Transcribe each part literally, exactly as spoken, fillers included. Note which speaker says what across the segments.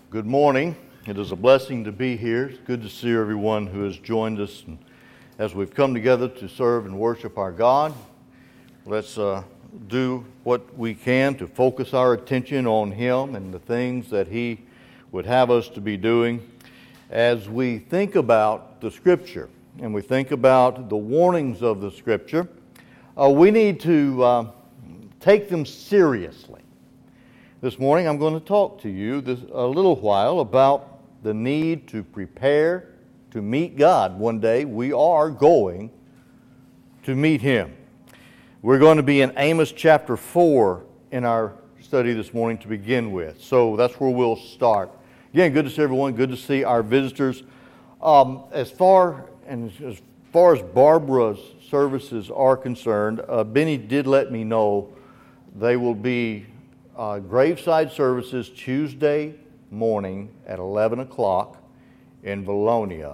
Speaker 1: Good morning. It is a blessing to be here. It's good to see everyone who has joined us. And as we've come together to serve and worship our God, let's uh, do what we can to focus our attention on Him and the things that He would have us to be doing. As we think about the Scripture and we think about the warnings of the Scripture, uh, we need to uh, take them seriously. This morning I'm going to talk to you this, a little while about the need to prepare to meet God. One day we are going to meet Him. We're going to be in Amos chapter four in our study this morning to begin with. So that's where we'll start. Again, good to see everyone. Good to see our visitors. Um, as far and as far as Barbara's services are concerned, uh, Benny did let me know they will be Uh, graveside services Tuesday morning at eleven o'clock in Vilonia,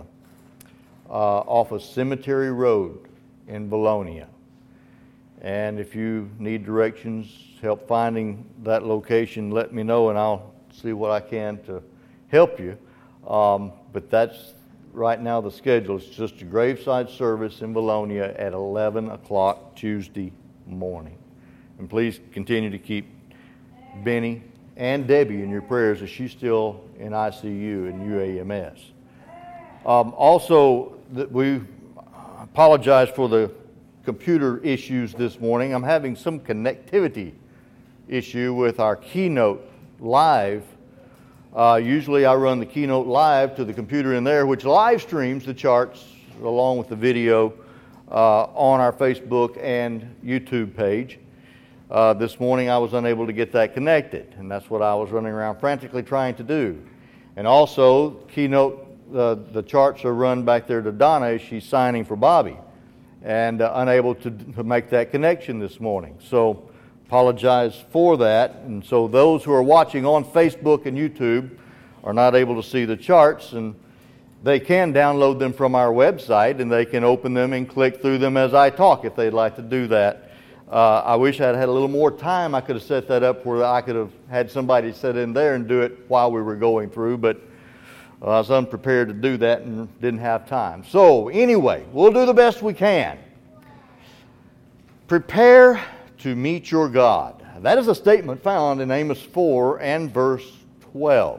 Speaker 1: uh, off of Cemetery Road in Vilonia. And if you need directions, help finding that location, let me know and I'll see what I can to help you. Um, but that's right now the schedule. It's just a graveside service in Vilonia at eleven o'clock Tuesday morning. And please continue to keep Benny and Debbie in your prayers as she's still in I C U and U A M S. Um, also, that we apologize for the computer issues this morning. I'm having some connectivity issue with our Keynote Live. Uh, usually I run the Keynote Live to the computer in there, which live streams the charts along with the video uh, on our Facebook and YouTube page. Uh, this morning I was unable to get that connected, and that's what I was running around frantically trying to do. And also, Keynote, uh, the charts are run back there to Donna as she's signing for Bobby, and uh, unable to, to make that connection this morning. So, apologize for that. And so those who are watching on Facebook and YouTube are not able to see the charts, and they can download them from our website, and they can open them and click through them as I talk if they'd like to do that. Uh, I wish I'd had a little more time. I could have set that up where I could have had somebody sit in there and do it while we were going through, but uh, I was unprepared to do that and didn't have time. So anyway, we'll do the best we can. Prepare to meet your God. That is a statement found in Amos four and verse twelve.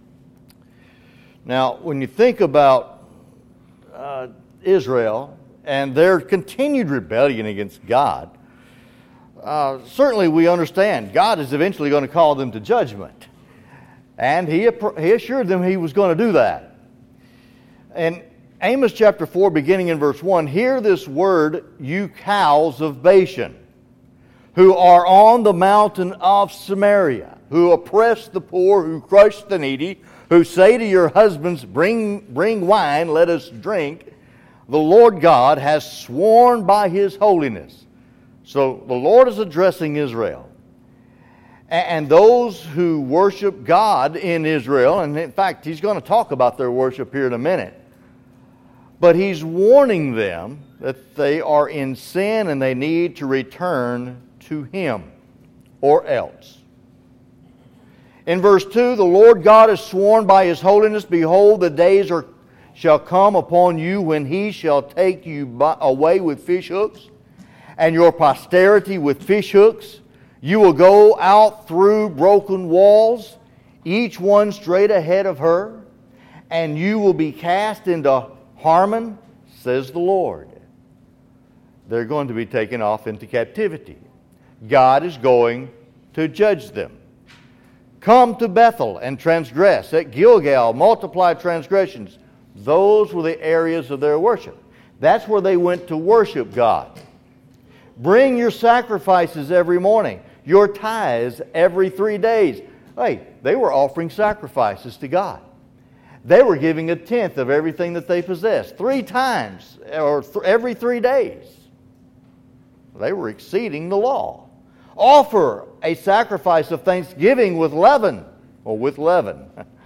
Speaker 1: Now, when you think about uh, Israel and their continued rebellion against God, Uh, certainly we understand God is eventually going to call them to judgment. And he, he assured them He was going to do that. In Amos chapter four, beginning in verse one, hear this word, you cows of Bashan, who are on the mountain of Samaria, who oppress the poor, who crush the needy, who say to your husbands, bring, bring wine, let us drink. The Lord God has sworn by His holiness. So the Lord is addressing Israel. And those who worship God in Israel, and in fact, He's going to talk about their worship here in a minute. But He's warning them that they are in sin and they need to return to Him or else. In verse two, the Lord God has sworn by His holiness, behold, the days are, shall come upon you when He shall take you by, away with fish hooks, and your posterity with fish hooks. You will go out through broken walls, each one straight ahead of her, and you will be cast into Harmon, says the Lord. They're going to be taken off into captivity. God is going to judge them. Come to Bethel and transgress. At Gilgal, multiply transgressions. Those were the areas of their worship. That's where they went to worship God. Bring your sacrifices every morning, your tithes every three days. Hey, they were offering sacrifices to God. They were giving a tenth of everything that they possessed, three times, or th- every three days. They were exceeding the law. Offer a sacrifice of thanksgiving with leaven, or with leaven.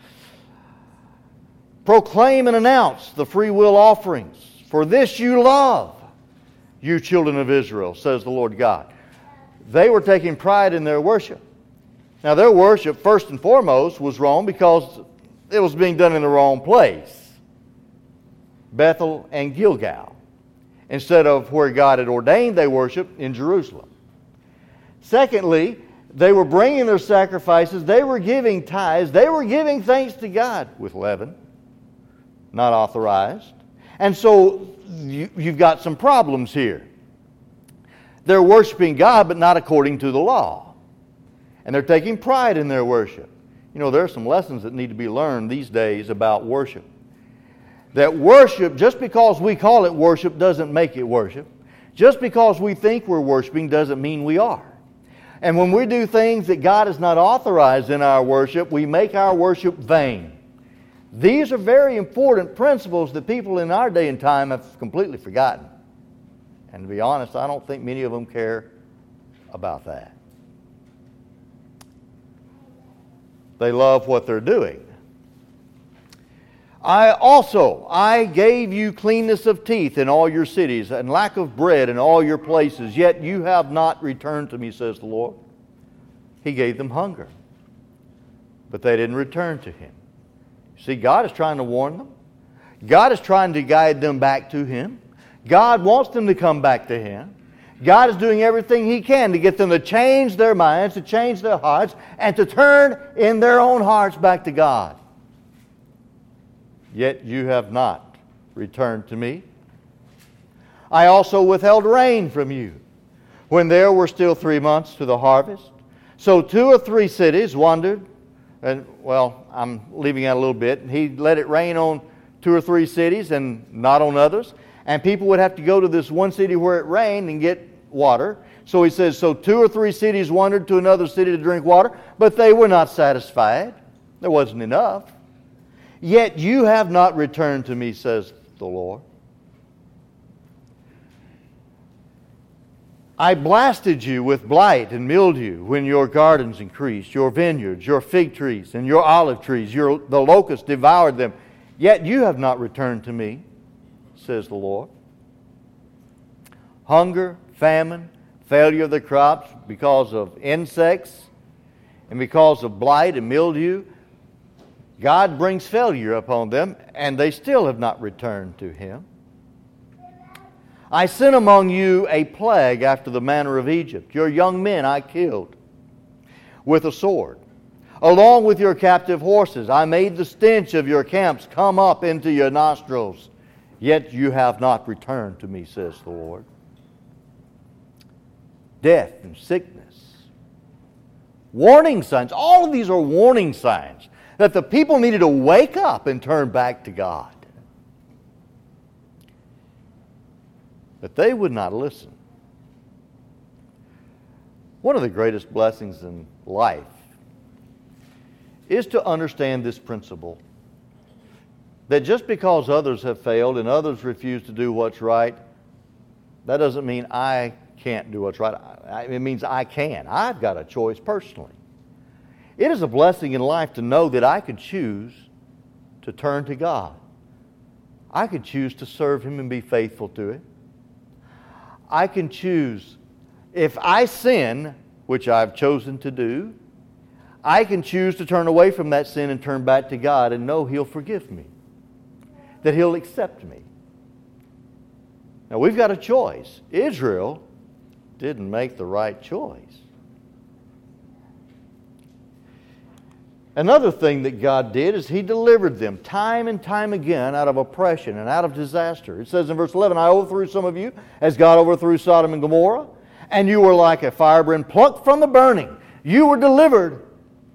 Speaker 1: Proclaim and announce the free will offerings, for this you love, you children of Israel, says the Lord God. They were taking pride in their worship. Now, their worship, first and foremost, was wrong because it was being done in the wrong place, Bethel and Gilgal, instead of where God had ordained they worship in Jerusalem. Secondly, they were bringing their sacrifices, they were giving tithes, they were giving thanks to God with leaven, not authorized. And so you, you've got some problems here. They're worshiping God, but not according to the law. And they're taking pride in their worship. You know, there are some lessons that need to be learned these days about worship. That worship, just because we call it worship, doesn't make it worship. Just because we think we're worshiping doesn't mean we are. And when we do things that God has not authorized in our worship, we make our worship vain. These are very important principles that people in our day and time have completely forgotten. And to be honest, I don't think many of them care about that. They love what they're doing. I also, I gave you cleanness of teeth in all your cities, and lack of bread in all your places, yet you have not returned to me, says the Lord. He gave them hunger, but they didn't return to Him. See, God is trying to warn them. God is trying to guide them back to Him. God wants them to come back to Him. God is doing everything He can to get them to change their minds, to change their hearts, and to turn in their own hearts back to God. Yet you have not returned to me. I also withheld rain from you when there were still three months to the harvest. So two or three cities wandered, and well, I'm leaving out a little bit. He let it rain on two or three cities and not on others. And people would have to go to this one city where it rained and get water. So he says, so two or three cities wandered to another city to drink water, but they were not satisfied. There wasn't enough. Yet you have not returned to me, says the Lord. I blasted you with blight and mildew when your gardens increased, your vineyards, your fig trees, and your olive trees. Your, the locusts devoured them. Yet you have not returned to me, says the Lord. Hunger, famine, failure of the crops because of insects and because of blight and mildew. God brings failure upon them, and they still have not returned to Him. I sent among you a plague after the manner of Egypt. Your young men I killed with a sword. Along with your captive horses, I made the stench of your camps come up into your nostrils. Yet you have not returned to me, says the Lord. Death and sickness. Warning signs. All of these are warning signs that the people needed to wake up and turn back to God. But they would not listen. One of the greatest blessings in life is to understand this principle. That just because others have failed and others refuse to do what's right, that doesn't mean I can't do what's right. It means I can. I've got a choice personally. It is a blessing in life to know that I could choose to turn to God. I could choose to serve Him and be faithful to it. I can choose, if I sin, which I've chosen to do, I can choose to turn away from that sin and turn back to God and know He'll forgive me, that He'll accept me. Now we've got a choice. Israel didn't make the right choice. Another thing that God did is He delivered them time and time again out of oppression and out of disaster. It says in verse eleven, I overthrew some of you as God overthrew Sodom and Gomorrah, and you were like a firebrand plucked from the burning. You were delivered,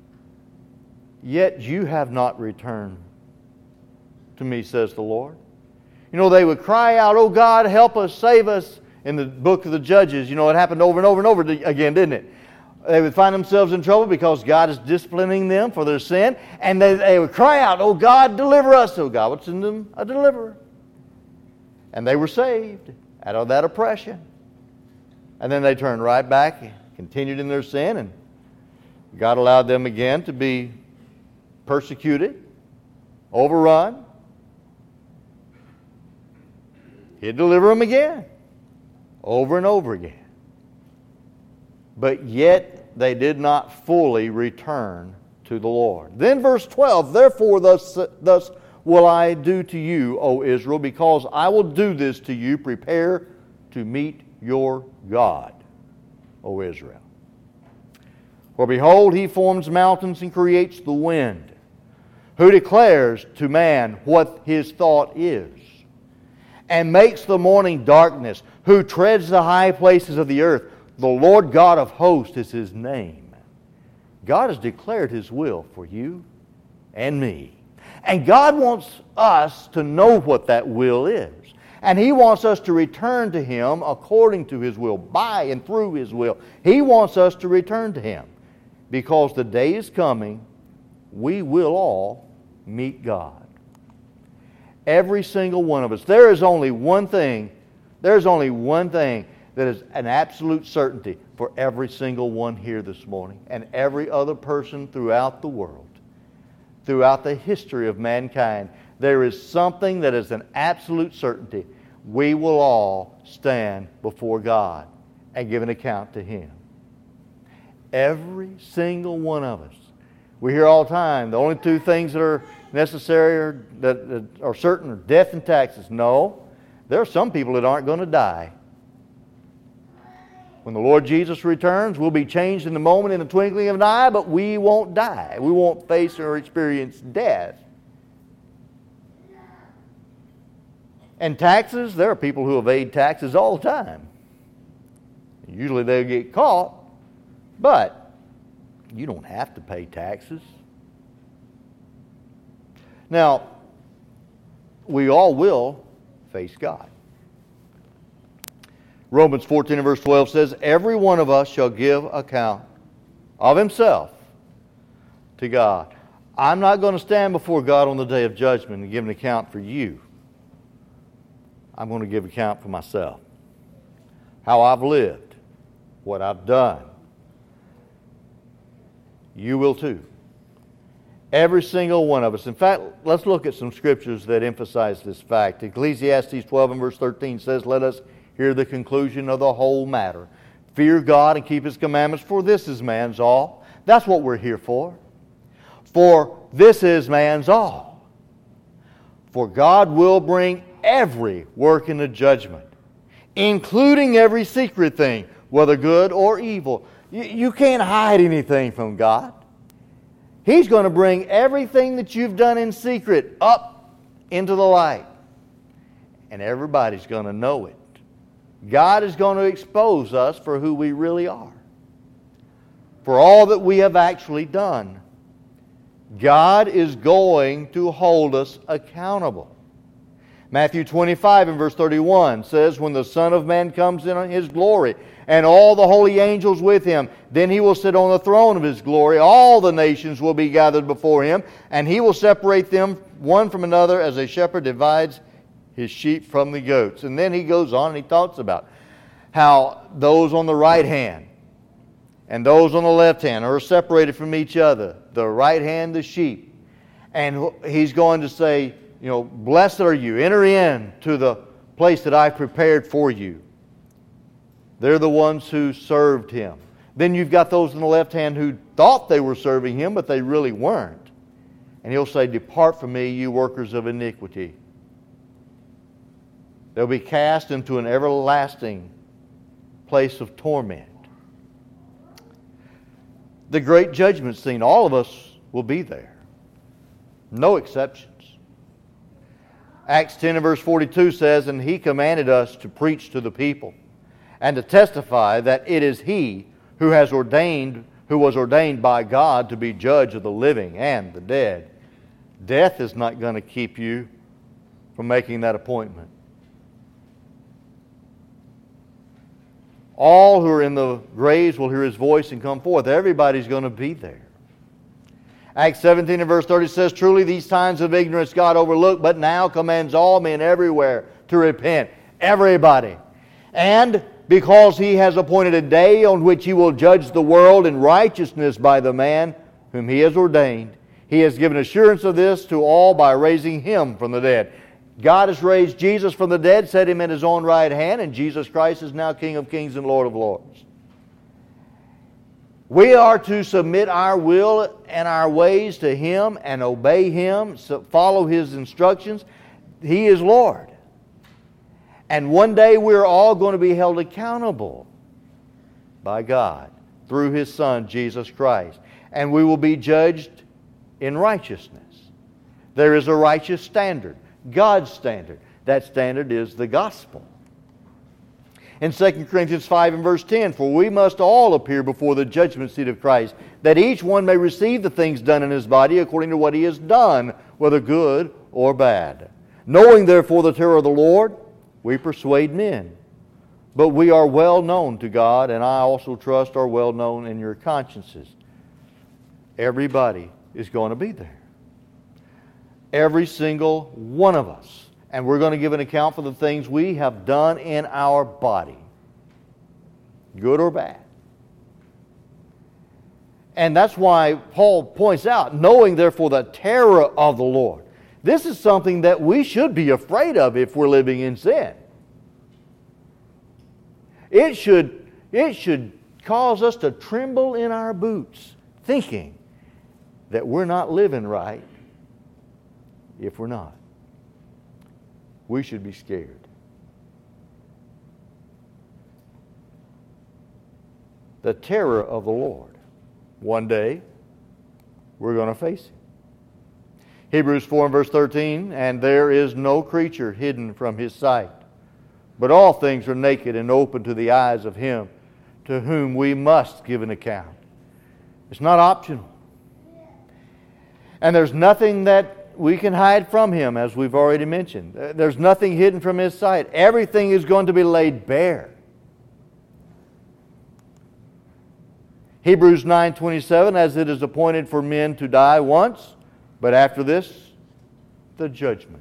Speaker 1: yet you have not returned to me, says the Lord. You know, they would cry out, oh God, help us, save us. In the book of the Judges, you know, it happened over and over and over again, didn't it? They would find themselves in trouble because God is disciplining them for their sin. And they, they would cry out, oh God, deliver us. So God would send them a deliverer. And they were saved out of that oppression. And then they turned right back, continued in their sin, and God allowed them again to be persecuted, overrun. He'd deliver them again, over and over again. But yet they did not fully return to the Lord. Then verse twelve, therefore thus, thus will I do to you, O Israel, because I will do this to you. Prepare to meet your God, O Israel. For behold, he forms mountains and creates the wind, who declares to man what his thought is, and makes the morning darkness, who treads the high places of the earth. The Lord God of hosts is his name. God has declared his will for you and me. And God wants us to know what that will is. And he wants us to return to him according to his will, by and through his will. He wants us to return to him, because the day is coming, we will all meet God. Every single one of us. There is only one thing, there's only one thing that is an absolute certainty for every single one here this morning, and every other person throughout the world. Throughout the history of mankind, there is something that is an absolute certainty. We will all stand before God and give an account to him. Every single one of us. We hear all the time, the only two things that are necessary or that, that are certain are death and taxes. No, there are some people that aren't going to die. When the Lord Jesus returns, we'll be changed in the moment, in the twinkling of an eye, but we won't die. We won't face or experience death. And taxes, there are people who evade taxes all the time. Usually they'll get caught, but you don't have to pay taxes. Now, we all will face God. Romans fourteen and verse twelve says, every one of us shall give account of himself to God. I'm not going to stand before God on the day of judgment and give an account for you. I'm going to give account for myself. How I've lived, what I've done. You will too. Every single one of us. In fact, let's look at some scriptures that emphasize this fact. Ecclesiastes twelve and verse thirteen says, let us hear the conclusion of the whole matter. Fear God and keep his commandments, for this is man's all. That's what we're here for. For this is man's all. For God will bring every work into judgment, including every secret thing, whether good or evil. You, you can't hide anything from God. He's going to bring everything that you've done in secret up into the light. And everybody's going to know it. God is going to expose us for who we really are. For all that we have actually done. God is going to hold us accountable. Matthew twenty-five and verse thirty-one says, when the Son of Man comes in his glory, and all the holy angels with him, then he will sit on the throne of his glory. All the nations will be gathered before him, and he will separate them one from another as a shepherd divides his sheep from the goats. And then he goes on and he talks about how those on the right hand and those on the left hand are separated from each other. The right hand, the sheep. And he's going to say, you know, blessed are you. Enter in to the place that I've prepared for you. They're the ones who served him. Then you've got those on the left hand who thought they were serving him, but they really weren't. And he'll say, depart from me, you workers of iniquity. They'll be cast into an everlasting place of torment. The great judgment scene, all of us will be there. No exceptions. Acts ten and verse forty-two says, and he commanded us to preach to the people and to testify that it is he who has ordained, who was ordained by God to be judge of the living and the dead. Death is not going to keep you from making that appointment. All who are in the graves will hear his voice and come forth. Everybody's going to be there. Acts seventeen and verse thirty says, truly these times of ignorance God overlooked, but now commands all men everywhere to repent. Everybody. And because he has appointed a day on which he will judge the world in righteousness by the man whom he has ordained, he has given assurance of this to all by raising him from the dead. God has raised Jesus from the dead, set him in his own right hand, and Jesus Christ is now King of kings and Lord of lords. We are to submit our will and our ways to Him and obey Him, so follow His instructions. He is Lord. And one day we're all going to be held accountable by God through His Son, Jesus Christ. And we will be judged in righteousness. There is a righteous standard, God's standard. That standard is the gospel. In Second Corinthians five and verse ten, for we must all appear before the judgment seat of Christ, that each one may receive the things done in his body according to what he has done, whether good or bad. Knowing therefore the terror of the Lord, we persuade men. But we are well known to God, and I also trust are well known in your consciences. Everybody is going to be there. Every single one of us. And we're going to give an account for the things we have done in our body, good or bad. And that's why Paul points out, knowing therefore the terror of the Lord. This is something that we should be afraid of if we're living in sin. It should, it should cause us to tremble in our boots, thinking that we're not living right if we're not. We should be scared. The terror of the Lord. One day, we're going to face Him. Hebrews four and verse thirteen, and there is no creature hidden from His sight, but all things are naked and open to the eyes of Him to whom we must give an account. It's not optional. And there's nothing that we can hide from Him, as we've already mentioned. There's nothing hidden from His sight. Everything is going to be laid bare. Hebrews nine twenty-seven, as it is appointed for men to die once, but after this, the judgment.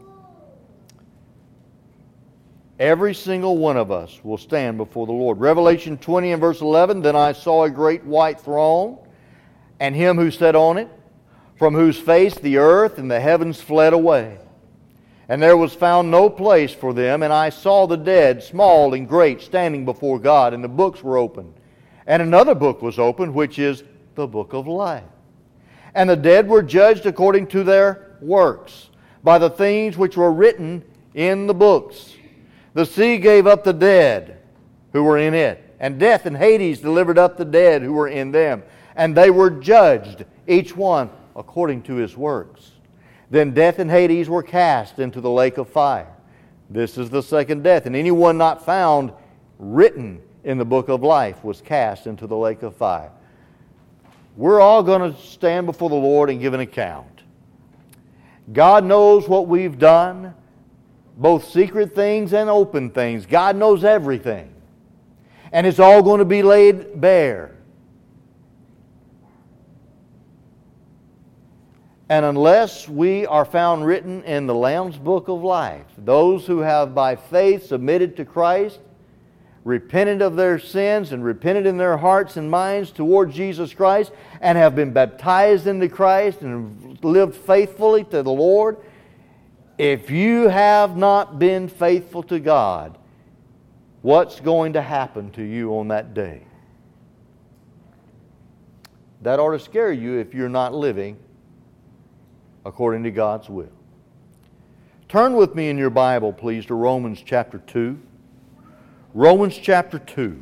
Speaker 1: Every single one of us will stand before the Lord. Revelation twenty and verse eleven, then I saw a great white throne, and Him who sat on it, from whose face the earth and the heavens fled away. And there was found no place for them, and I saw the dead, small and great, standing before God, and the books were opened. And another book was opened, which is the book of life. And the dead were judged according to their works, by the things which were written in the books. The sea gave up the dead who were in it, and death and Hades delivered up the dead who were in them. And they were judged, each one according to his works. Then death and Hades were cast into the lake of fire. This is the second death. And anyone not found written in the book of life was cast into the lake of fire. We're all going to stand before the Lord and give an account. God knows what we've done, both secret things and open things. God knows everything. And it's all going to be laid bare. And unless we are found written in the Lamb's book of life, those who have by faith submitted to Christ, repented of their sins and repented in their hearts and minds toward Jesus Christ, and have been baptized into Christ and lived faithfully to the Lord, if you have not been faithful to God, what's going to happen to you on that day? That ought to scare you if you're not living according to God's will. Turn with me in your Bible, please, to Romans chapter two. Romans chapter two.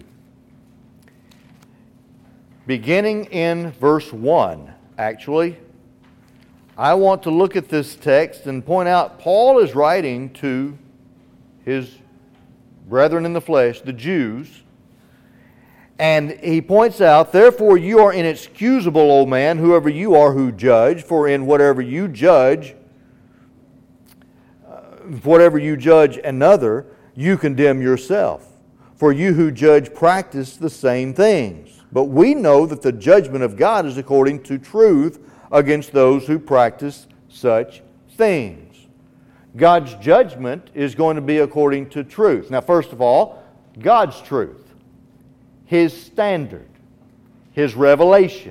Speaker 1: Beginning in verse one, actually. I want to look at this text and point out Paul is writing to his brethren in the flesh, the Jews. And he points out, therefore you are inexcusable, O man, whoever you are who judge, for in whatever you judge, uh, whatever you judge another, you condemn yourself. For you who judge practice the same things. But we know that the judgment of God is according to truth against those who practice such things. God's judgment is going to be according to truth. Now, first of all, God's truth. His standard, His revelation,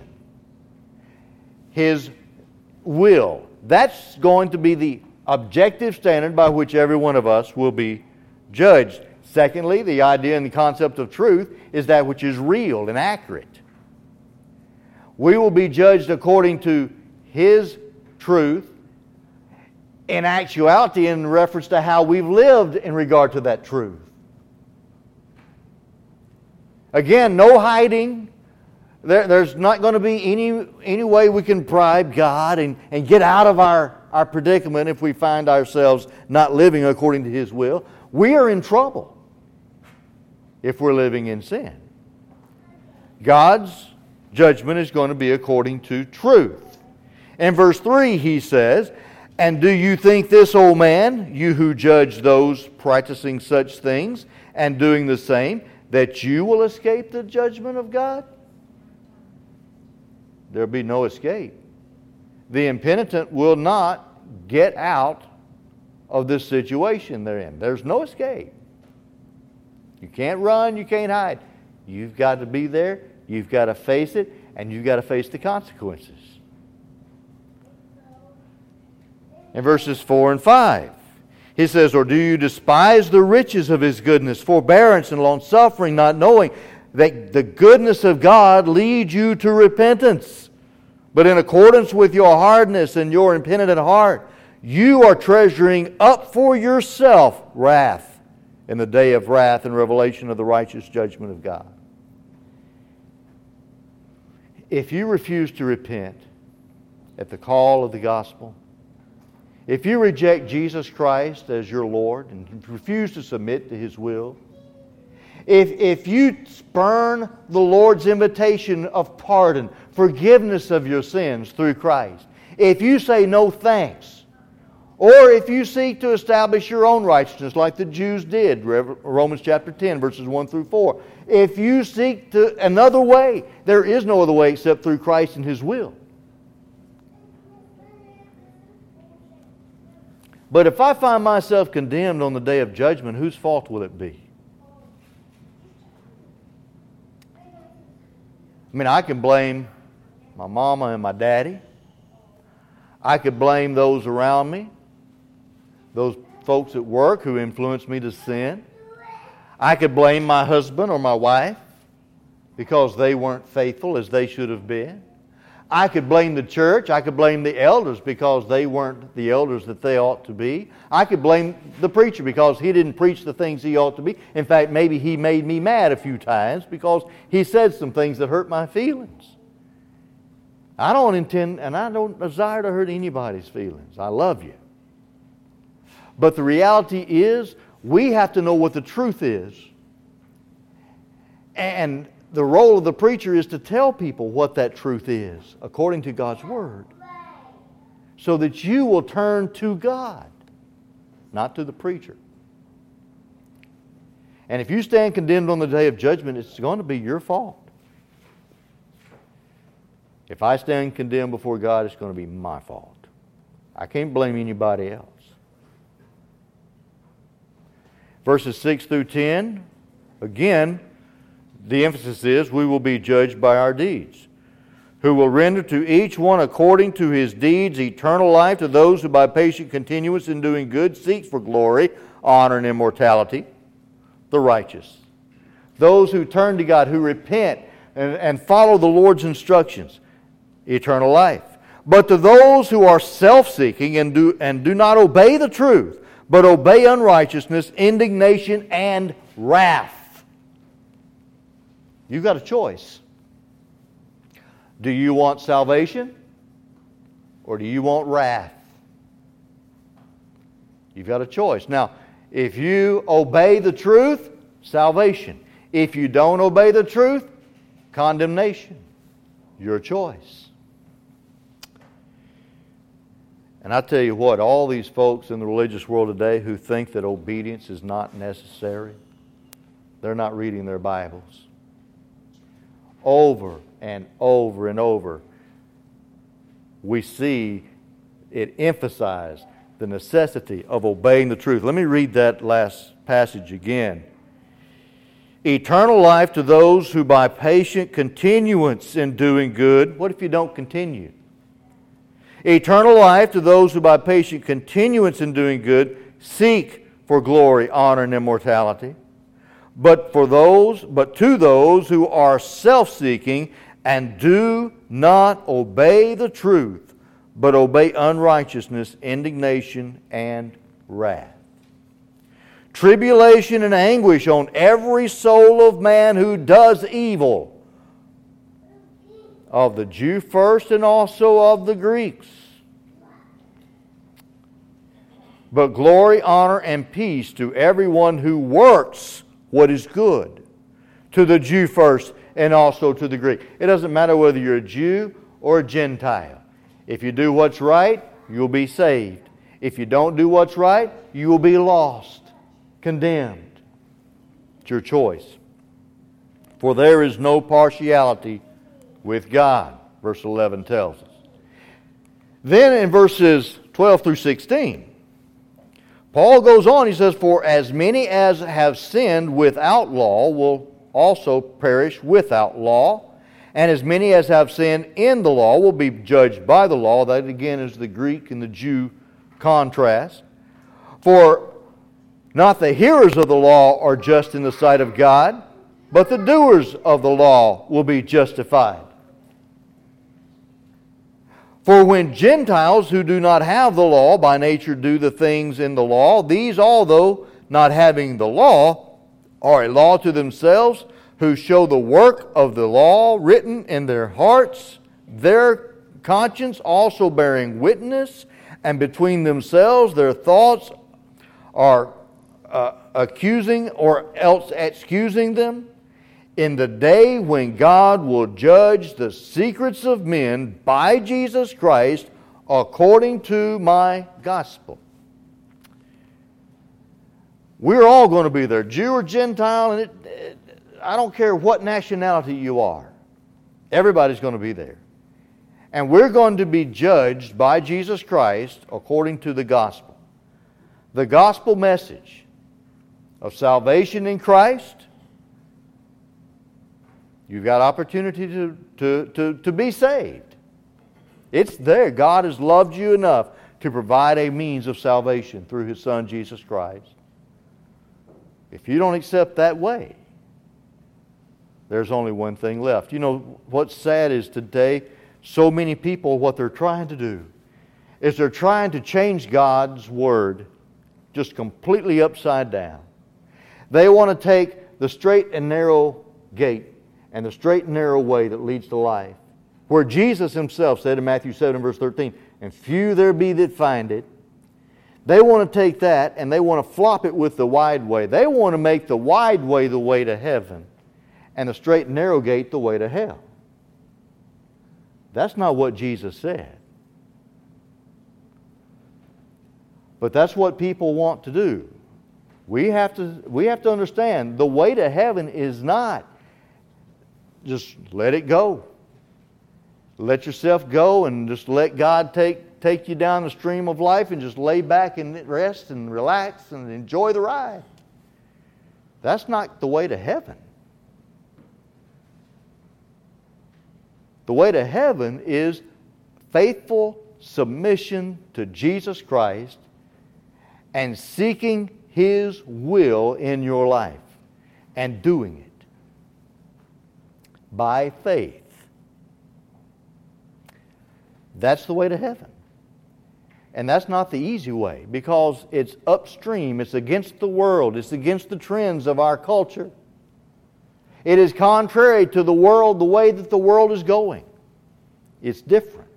Speaker 1: His will. That's going to be the objective standard by which every one of us will be judged. Secondly, the idea and the concept of truth is that which is real and accurate. We will be judged according to His truth, in actuality, in reference to how we've lived in regard to that truth. Again, no hiding. There, there's not going to be any, any way we can bribe God and, and get out of our, our predicament if we find ourselves not living according to His will. We are in trouble if we're living in sin. God's judgment is going to be according to truth. In verse three, He says, "And do you think this, O man, you who judge those practicing such things and doing the same, that you will escape the judgment of God?" There'll be no escape. The impenitent will not get out of this situation they're in. There's no escape. You can't run, you can't hide. You've got to be there, you've got to face it, and you've got to face the consequences. In verses four and five, He says, "Or do you despise the riches of His goodness, forbearance, and long-suffering, not knowing that the goodness of God leads you to repentance? But in accordance with your hardness and your impenitent heart, you are treasuring up for yourself wrath in the day of wrath and revelation of the righteous judgment of God." If you refuse to repent at the call of the gospel, if you reject Jesus Christ as your Lord and refuse to submit to His will, if, if you spurn the Lord's invitation of pardon, forgiveness of your sins through Christ, if you say no thanks, or if you seek to establish your own righteousness like the Jews did, Romans chapter ten, verses one through four, if you seek to another way, there is no other way except through Christ and His will. But if I find myself condemned on the day of judgment, whose fault will it be? I mean, I can blame my mama and my daddy. I could blame those around me, those folks at work who influenced me to sin. I could blame my husband or my wife because they weren't faithful as they should have been. I could blame the church. I could blame the elders because they weren't the elders that they ought to be. I could blame the preacher because he didn't preach the things he ought to be. In fact, maybe he made me mad a few times because he said some things that hurt my feelings. I don't intend, and I don't desire to hurt anybody's feelings. I love you. But the reality is, we have to know what the truth is. And the role of the preacher is to tell people what that truth is, according to God's Word, so that you will turn to God, not to the preacher. And if you stand condemned on the day of judgment, it's going to be your fault. If I stand condemned before God, it's going to be my fault. I can't blame anybody else. Verses six through ten, again, the emphasis is, we will be judged by our deeds. Who will render to each one according to his deeds eternal life to those who by patient continuance in doing good seek for glory, honor, and immortality, the righteous. Those who turn to God, who repent and, and follow the Lord's instructions, eternal life. But to those who are self-seeking and do, and do not obey the truth, but obey unrighteousness, indignation, and wrath. You've got a choice. Do you want salvation or do you want wrath? You've got a choice. Now, if you obey the truth, salvation. If you don't obey the truth, condemnation. Your choice. And I tell you what, all these folks in the religious world today who think that obedience is not necessary, they're not reading their Bibles. Over and over and over, we see it emphasized the necessity of obeying the truth. Let me read that last passage again. Eternal life to those who by patient continuance in doing good. What if you don't continue? Eternal life to those who by patient continuance in doing good seek for glory, honor, and immortality. But for those, but to those who are self-seeking and do not obey the truth, but obey unrighteousness, indignation, and wrath. Tribulation and anguish on every soul of man who does evil, of the Jew first and also of the Greeks. But glory, honor, and peace to everyone who works what is good, to the Jew first and also to the Greek. It doesn't matter whether you're a Jew or a Gentile. If you do what's right, you'll be saved. If you don't do what's right, you will be lost, condemned. It's your choice. For there is no partiality with God, verse eleven tells us. Then in verses twelve through sixteen, Paul goes on, he says, for as many as have sinned without law will also perish without law, and as many as have sinned in the law will be judged by the law. That again is the Greek and the Jew contrast. For not the hearers of the law are just in the sight of God, but the doers of the law will be justified. For when Gentiles who do not have the law by nature do the things in the law, these although not having the law are a law to themselves, who show the work of the law written in their hearts, their conscience also bearing witness, and between themselves their thoughts are uh, accusing or else excusing them, in the day when God will judge the secrets of men by Jesus Christ according to my gospel. We're all going to be there, Jew or Gentile, and it, it, I don't care what nationality you are. Everybody's going to be there. And we're going to be judged by Jesus Christ according to the gospel. The gospel message of salvation in Christ. You've got opportunity to, to, to, to be saved. It's there. God has loved you enough to provide a means of salvation through His Son, Jesus Christ. If you don't accept that way, there's only one thing left. You know, what's sad is today, so many people, what they're trying to do is they're trying to change God's Word just completely upside down. They want to take the straight and narrow gate and the straight and narrow way that leads to life, where Jesus Himself said in Matthew seven, verse thirteen, and few there be that find it. They want to take that and they want to flop it with the wide way. They want to make the wide way the way to heaven and the straight and narrow gate the way to hell. That's not what Jesus said. But that's what people want to do. We have to, we have to understand the way to heaven is not just let it go. Let yourself go and just let God take, take you down the stream of life and just lay back and rest and relax and enjoy the ride. That's not the way to heaven. The way to heaven is faithful submission to Jesus Christ and seeking His will in your life and doing it by faith. That's the way to heaven. And that's not the easy way, because it's upstream, it's against the world, it's against the trends of our culture. It is contrary to the world, the way that the world is going. It's different.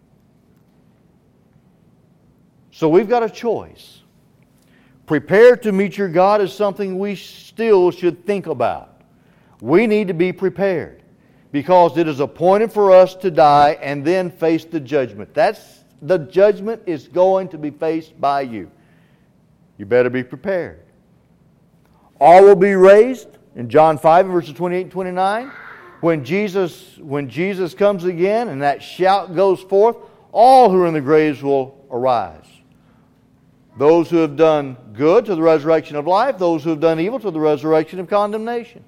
Speaker 1: So we've got a choice. Prepare to meet your God is something we still should think about. We need to be prepared, because it is appointed for us to die and then face the judgment. That's the judgment is going to be faced by you. You better be prepared. All will be raised in John five, verses twenty-eight and twenty-nine. When Jesus, when Jesus comes again and that shout goes forth, all who are in the graves will arise. Those who have done good to the resurrection of life, those who have done evil to the resurrection of condemnation.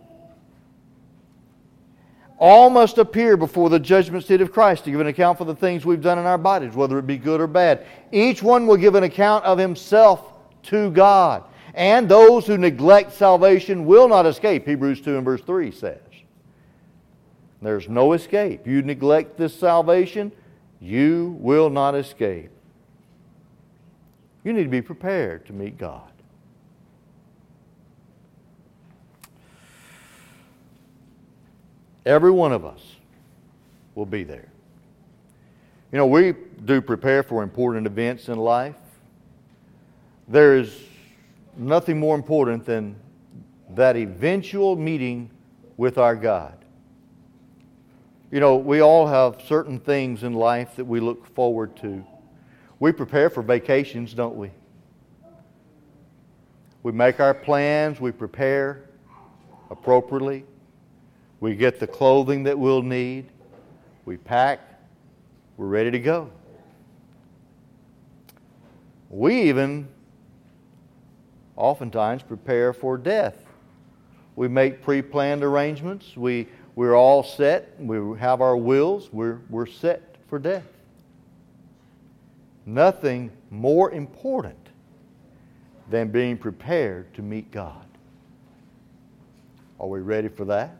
Speaker 1: All must appear before the judgment seat of Christ to give an account for the things we've done in our bodies, whether it be good or bad. Each one will give an account of himself to God. And those who neglect salvation will not escape, Hebrews two and verse three says. There's no escape. You neglect this salvation, you will not escape. You need to be prepared to meet God. Every one of us will be there. You know, we do prepare for important events in life. There is nothing more important than that eventual meeting with our God. You know, we all have certain things in life that we look forward to. We prepare for vacations, don't we? We make our plans, we prepare appropriately. We get the clothing that we'll need. We pack. We're ready to go. We even oftentimes prepare for death. We make pre-planned arrangements. We, we're all set. We have our wills. We're, we're set for death. Nothing more important than being prepared to meet God. Are we ready for that?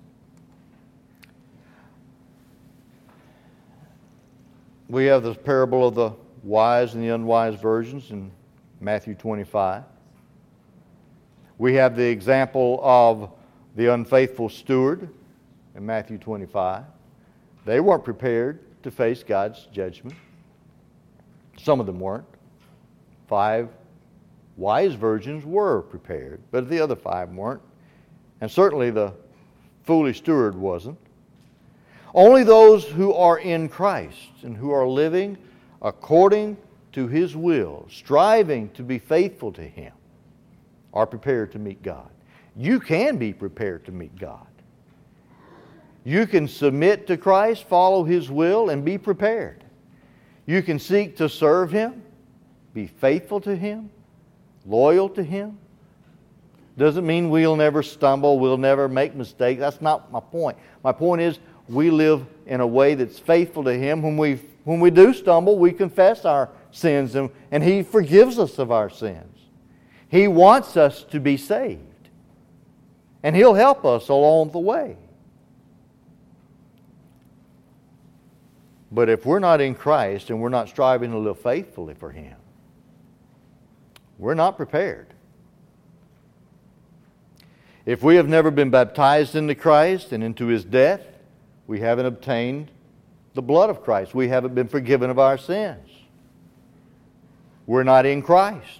Speaker 1: We have the parable of the wise and the unwise virgins in Matthew twenty-five. We have the example of the unfaithful steward in Matthew twenty-five. They weren't prepared to face God's judgment. Some of them weren't. Five wise virgins were prepared, but the other five weren't. And certainly the foolish steward wasn't. Only those who are in Christ and who are living according to His will, striving to be faithful to Him, are prepared to meet God. You can be prepared to meet God. You can submit to Christ, follow His will, and be prepared. You can seek to serve Him, be faithful to Him, loyal to Him. Doesn't mean we'll never stumble, we'll never make mistakes. That's not my point. My point is, we live in a way that's faithful to Him. When we, when we do stumble, we confess our sins, and, and He forgives us of our sins. He wants us to be saved. And He'll help us along the way. But if we're not in Christ and we're not striving to live faithfully for Him, we're not prepared. If we have never been baptized into Christ and into His death, we haven't obtained the blood of Christ. We haven't been forgiven of our sins. We're not in Christ.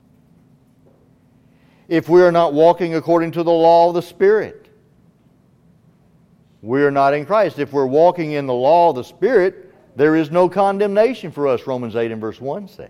Speaker 1: If we are not walking according to the law of the Spirit, we are not in Christ. If we're walking in the law of the Spirit, there is no condemnation for us, Romans eight and verse one says.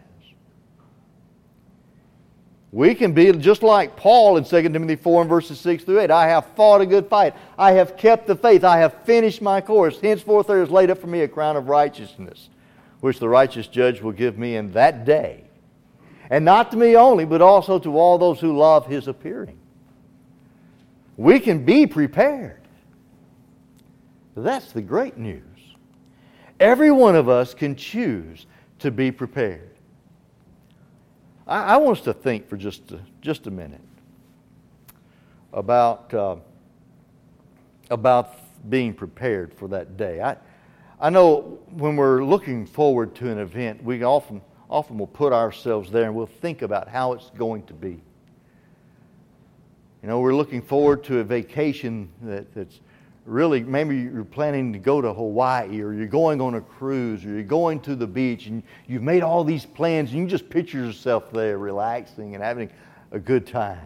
Speaker 1: We can be just like Paul in Second Timothy four and verses six through eight. I have fought a good fight. I have kept the faith. I have finished my course. Henceforth there is laid up for me a crown of righteousness, which the righteous judge will give me in that day. And not to me only, but also to all those who love His appearing. We can be prepared. That's the great news. Every one of us can choose to be prepared. I, I want us to think for just a, just a minute about, uh, about being prepared for that day. I, I know when we're looking forward to an event, we often, often will put ourselves there and we'll think about how it's going to be. You know, we're looking forward to a vacation that, that's really, maybe you're planning to go to Hawaii, or you're going on a cruise, or you're going to the beach, and you've made all these plans, and you just picture yourself there relaxing and having a good time.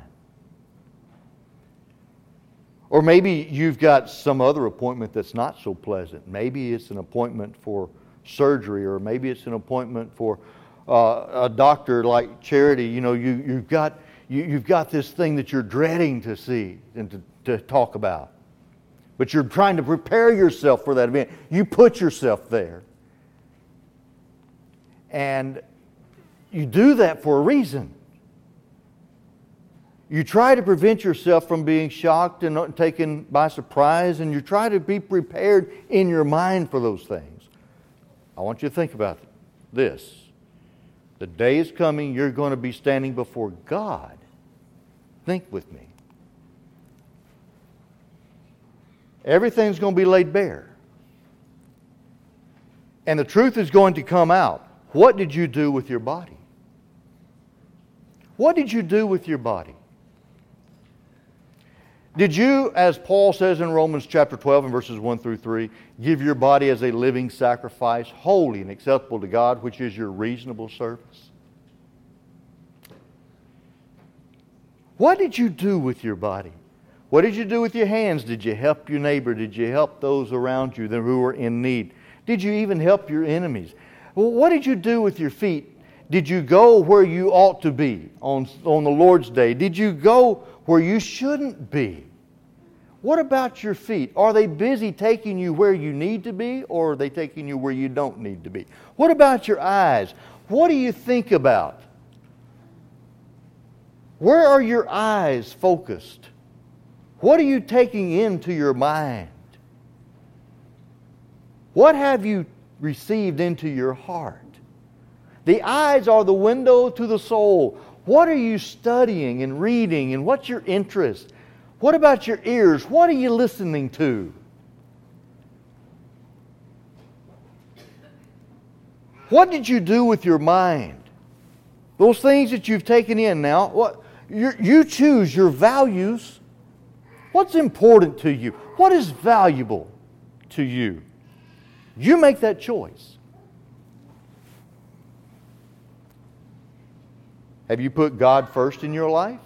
Speaker 1: Or maybe you've got some other appointment that's not so pleasant. Maybe it's an appointment for surgery, or maybe it's an appointment for uh, a doctor like Charity. You know, you, you've got you, you've got this thing that you're dreading to see and to, to talk about. But you're trying to prepare yourself for that event. You put yourself there. And you do that for a reason. You try to prevent yourself from being shocked and taken by surprise, and you try to be prepared in your mind for those things. I want you to think about this. The day is coming, you're going to be standing before God. Think with me. Everything's going to be laid bare. And the truth is going to come out. What did you do with your body? What did you do with your body? Did you, as Paul says in Romans chapter twelve and verses one through three, give your body as a living sacrifice, holy and acceptable to God, which is your reasonable service? What did you do with your body? What did you do with your hands? Did you help your neighbor? Did you help those around you who were in need? Did you even help your enemies? Well, what did you do with your feet? Did you go where you ought to be on, on the Lord's Day? Did you go where you shouldn't be? What about your feet? Are they busy taking you where you need to be, or are they taking you where you don't need to be? What about your eyes? What do you think about? Where are your eyes focused? What are you taking into your mind? What have you received into your heart? The eyes are the window to the soul. What are you studying and reading, and what's your interest? What about your ears? What are you listening to? What did you do with your mind? Those things that you've taken in now, what you you choose your values. What's important to you? What is valuable to you? You make that choice. Have you put God first in your life?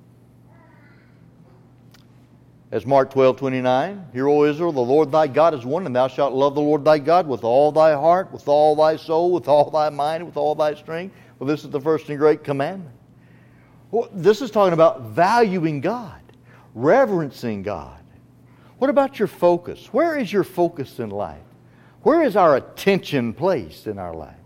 Speaker 1: As Mark twelve twenty-nine, Hear, O Israel, the Lord thy God is one, and thou shalt love the Lord thy God with all thy heart, with all thy soul, with all thy mind, with all thy strength. Well, this is the first and great commandment. Well, this is talking about valuing God, reverencing God. What about your focus? Where is your focus in life? Where is our attention placed in our life?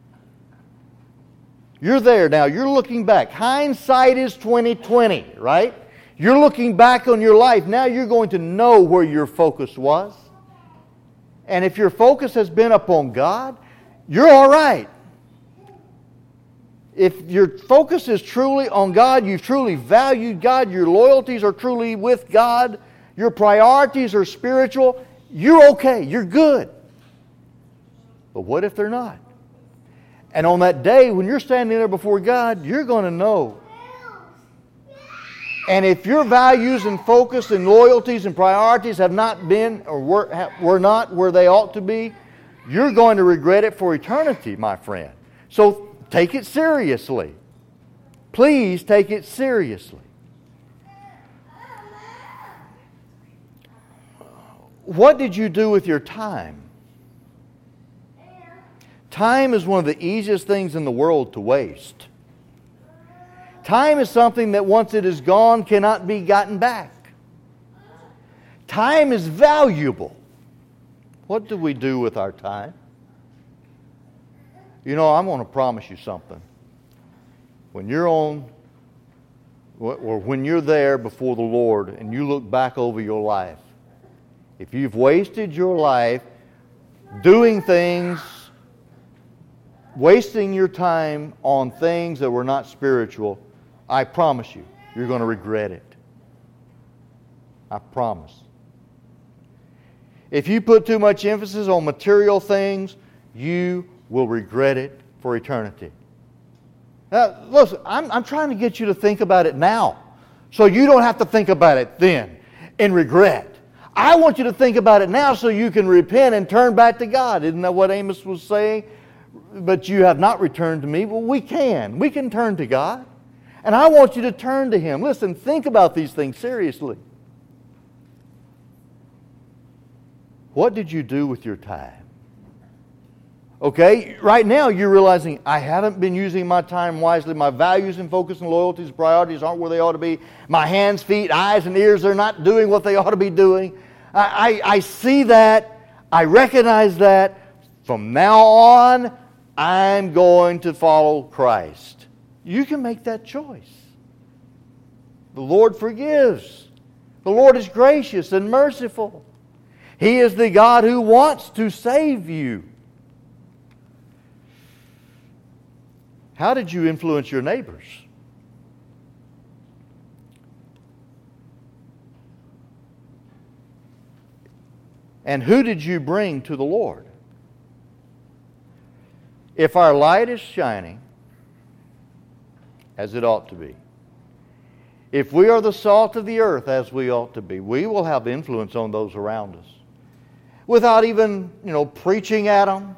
Speaker 1: You're there now. You're looking back. Hindsight is twenty twenty, right? You're looking back on your life. Now you're going to know where your focus was. And if your focus has been upon God, you're all right. If your focus is truly on God, you've truly valued God, your loyalties are truly with God, your priorities are spiritual, you're okay, you're good. But what if they're not? And on that day when you're standing there before God, you're going to know. And if your values and focus and loyalties and priorities have not been or were, were not where they ought to be, you're going to regret it for eternity, my friend. So take it seriously. Please take it seriously. What did you do with your time? Time is one of the easiest things in the world to waste. Time is something that once it is gone cannot be gotten back. Time is valuable. What do we do with our time? You know, I'm going to promise you something. When you're on, or when you're there before the Lord and you look back over your life, if you've wasted your life doing things, wasting your time on things that were not spiritual, I promise you, you're going to regret it. I promise. If you put too much emphasis on material things, you will regret it for eternity. Now, listen, I'm, I'm trying to get you to think about it now, so you don't have to think about it then in regret. I want you to think about it now so you can repent and turn back to God. Isn't that what Amos was saying? But you have not returned to me. Well, we can. We can turn to God. And I want you to turn to Him. Listen, think about these things seriously. What did you do with your time? Okay, right now you're realizing, I haven't been using my time wisely. My values and focus and loyalties and priorities aren't where they ought to be. My hands, feet, eyes, and ears are not doing what they ought to be doing. I, I, I see that. I recognize that. From now on, I'm going to follow Christ. You can make that choice. The Lord forgives. The Lord is gracious and merciful. He is the God who wants to save you. How did you influence your neighbors? And who did you bring to the Lord? If our light is shining, as it ought to be, if we are the salt of the earth, as we ought to be, we will have influence on those around us. Without even, you know, preaching at them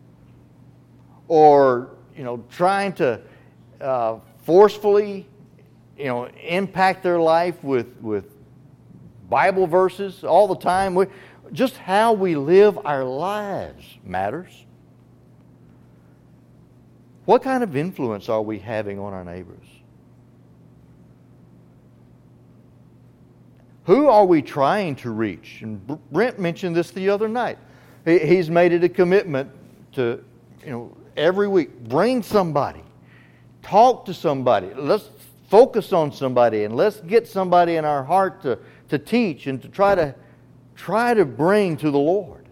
Speaker 1: or, you know, trying to uh, forcefully, you know, impact their life with, with Bible verses all the time. We, just how we live our lives matters. What kind of influence are we having on our neighbors? Who are we trying to reach? And Brent mentioned this the other night. He's made it a commitment to, you know, every week, bring somebody, talk to somebody, let's focus on somebody, and let's get somebody in our heart to, to teach and to try to try to bring to the Lord.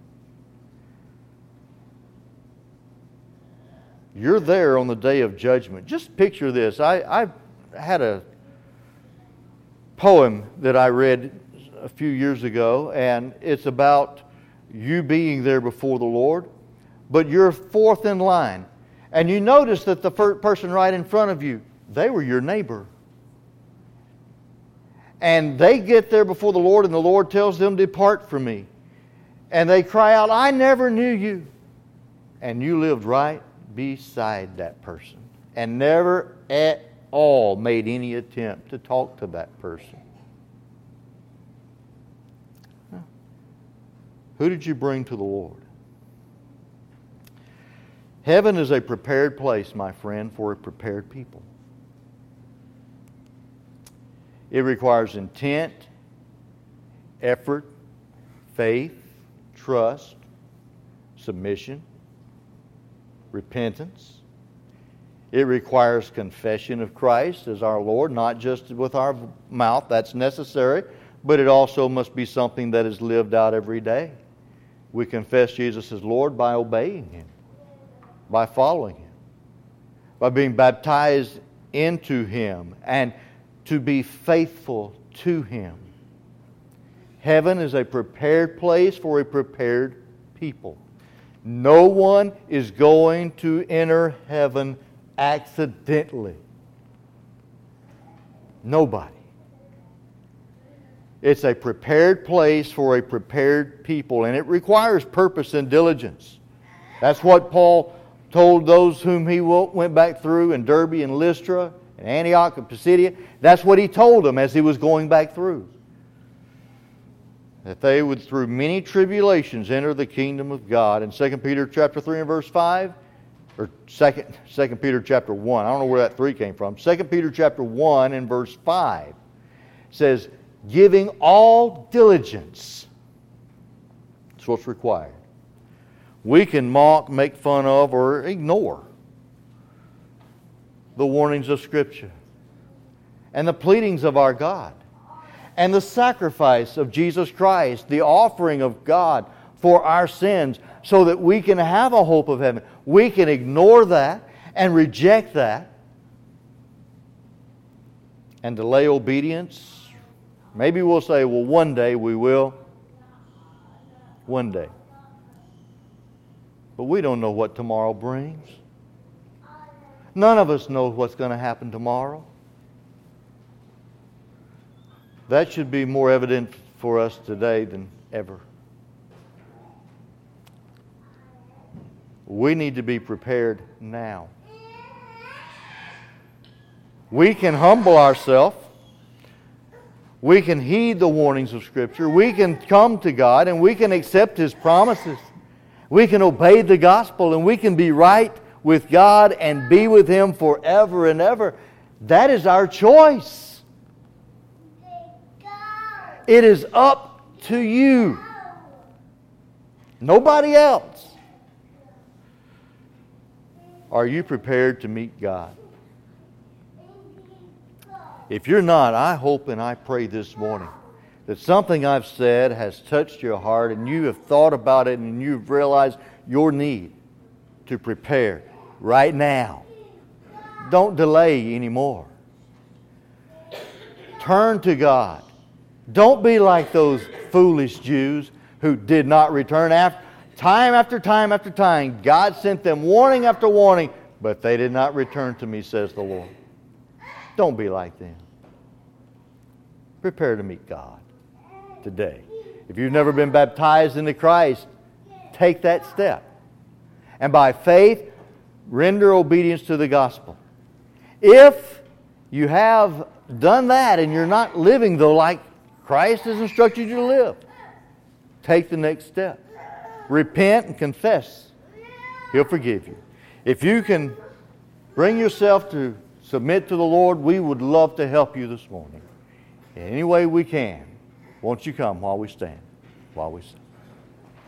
Speaker 1: You're there on the day of judgment. Just picture this. I, I had a poem that I read a few years ago, and it's about you being there before the Lord, but you're fourth in line. And you notice that the first person right in front of you, they were your neighbor. And they get there before the Lord, and the Lord tells them, "Depart from me." And they cry out, "I never knew you." And you lived right beside that person and never at all made any attempt to talk to that person. Who did you bring to the Lord? Heaven is a prepared place, my friend, for a prepared people. It requires intent, effort, faith, trust, submission, repentance. It requires confession of Christ as our Lord, not just with our mouth, that's necessary, but it also must be something that is lived out every day. We confess Jesus as Lord by obeying Him, by following Him, by being baptized into Him, and to be faithful to Him. Heaven is a prepared place for a prepared people. No one is going to enter heaven accidentally. Nobody. It's a prepared place for a prepared people, and it requires purpose and diligence. That's what Paul told those whom he went back through in Derbe and Lystra and Antioch and Pisidia. That's what he told them as he was going back through. That they would, through many tribulations, enter the kingdom of God. In Second Peter chapter three and verse five, or Second Second Peter chapter one, I don't know where that three came from. Second Peter chapter one and verse five says, "Giving all diligence." That's what's required. We can mock, make fun of, or ignore the warnings of Scripture and the pleadings of our God and the sacrifice of Jesus Christ, the offering of God for our sins, so that we can have a hope of heaven. We can ignore that and reject that and delay obedience. Maybe we'll say, well, one day we will. One day. But we don't know what tomorrow brings. None of us knows what's going to happen tomorrow. That should be more evident for us today than ever. We need to be prepared now. We can humble ourselves. We can heed the warnings of Scripture. We can come to God and we can accept His promises. We can obey the gospel and we can be right with God and be with Him forever and ever. That is our choice. It is up to you. Nobody else. Are you prepared to meet God? If you're not, I hope and I pray this morning that something I've said has touched your heart and you have thought about it and you've realized your need to prepare right now. Don't delay anymore. Turn to God. Don't be like those foolish Jews who did not return after time after time after time. God sent them warning after warning, but they did not return to me, says the Lord. Don't be like them. Prepare to meet God today. If you've never been baptized into Christ, take that step. And by faith, render obedience to the gospel. If you have done that and you're not living, though, like Christ has instructed you to live, take the next step. Repent and confess. He'll forgive you. If you can bring yourself to submit to the Lord, we would love to help you this morning. In any way we can. Won't you come while we stand, while we sing?